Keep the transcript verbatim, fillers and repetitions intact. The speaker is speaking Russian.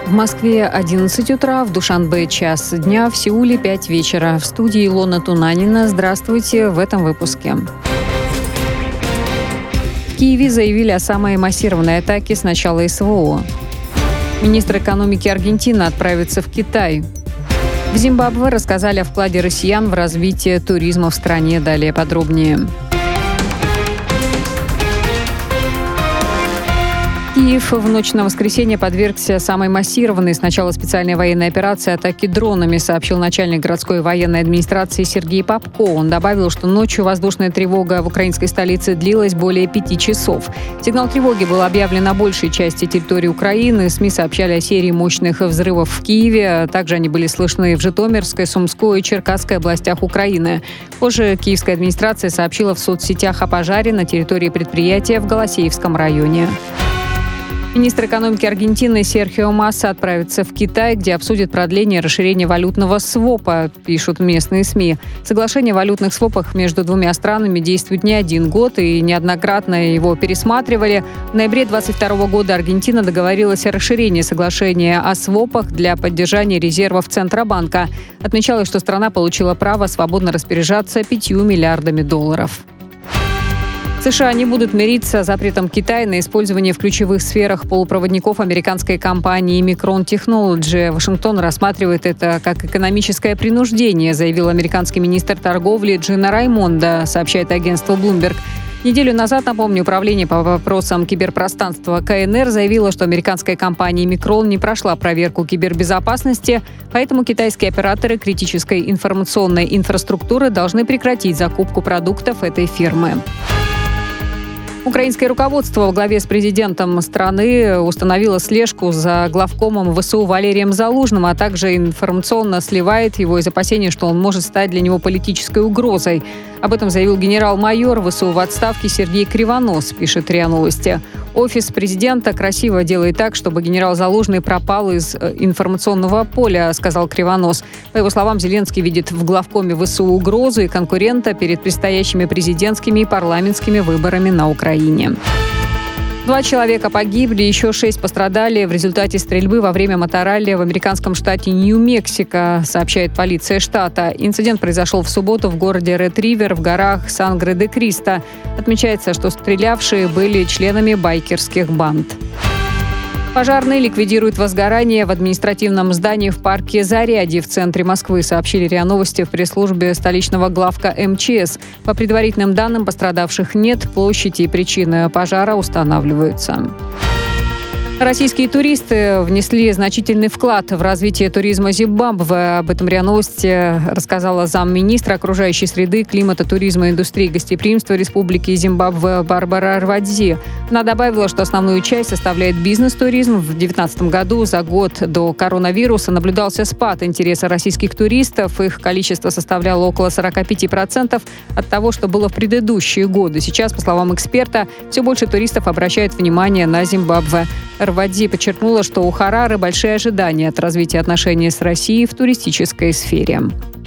В Москве одиннадцать утра, в Душанбе час дня, в Сеуле пять вечера. В студии Илона Тунанина. Здравствуйте в этом выпуске. В Киеве заявили о самой массированной атаке с начала СВО. Министр экономики Аргентины отправится в Китай. В Зимбабве рассказали о вкладе россиян в развитие туризма в стране. Далее подробнее. Киев в ночь на воскресенье подвергся самой массированной с начала специальной военной операции атаки дронами, сообщил начальник городской военной администрации Сергей Попко. Он добавил, что ночью воздушная тревога в украинской столице длилась более пяти часов. Сигнал тревоги был объявлен на большей части территории Украины. СМИ сообщали о серии мощных взрывов в Киеве. Также они были слышны в Житомирской, Сумской и Черкасской областях Украины. Позже киевская администрация сообщила в соцсетях о пожаре на территории предприятия в Голосеевском районе. Министр экономики Аргентины Серхио Масса отправится в Китай, где обсудит продление и расширение валютного свопа, пишут местные СМИ. Соглашение о валютных свопах между двумя странами действует не один год, и неоднократно его пересматривали. В ноябре двадцать второго года Аргентина договорилась о расширении соглашения о свопах для поддержания резервов Центробанка. Отмечалось, что страна получила право свободно распоряжаться пятью миллиардами долларов. США не будут мириться с запретом Китая на использование в ключевых сферах полупроводников американской компании Micron Technology. Вашингтон рассматривает это как экономическое принуждение, заявил американский министр торговли Джина Раймондо, сообщает агентство Bloomberg. Неделю назад, напомню, управление по вопросам киберпространства КНР заявило, что американская компания Micron не прошла проверку кибербезопасности, поэтому китайские операторы критической информационной инфраструктуры должны прекратить закупку продуктов этой фирмы. Украинское руководство во главе с президентом страны установило слежку за главкомом ВСУ Валерием Залужным, а также информационно сливает его из опасения, что он может стать для него политической угрозой. Об этом заявил генерал-майор ВСУ в отставке Сергей Кривонос, пишет РИА Новости. Офис президента красиво делает так, чтобы генерал Залужный пропал из информационного поля, сказал Кривонос. По его словам, Зеленский видит в главкоме ВСУ угрозу и конкурента перед предстоящими президентскими и парламентскими выборами на Украине. Два человека погибли, еще шесть пострадали в результате стрельбы во время моторалли в американском штате Нью-Мексико, сообщает полиция штата. Инцидент произошел в субботу в городе Ред-Ривер в горах Сангре-де-Кристо. Отмечается, что стрелявшие были членами байкерских банд. Пожарные ликвидируют возгорание в административном здании в парке Зарядье в центре Москвы, сообщили РИА Новости в пресс-службе столичного главка МЧС. По предварительным данным, пострадавших нет, площади и причины пожара устанавливаются. Российские туристы внесли значительный вклад в развитие туризма Зимбабве. Об этом РИА Новости рассказала замминистра окружающей среды, климата, туризма, индустрии и гостеприимства Республики Зимбабве Барбара Рвадзи. Она добавила, что основную часть составляет бизнес-туризм. В две тысячи девятнадцатом году, за год до коронавируса, наблюдался спад интереса российских туристов. Их количество составляло около сорок пять процентов от того, что было в предыдущие годы. Сейчас, по словам эксперта, все больше туристов обращают внимание на Зимбабве. Рвадзи подчеркнула, что у Харары большие ожидания от развития отношений с Россией в туристической сфере.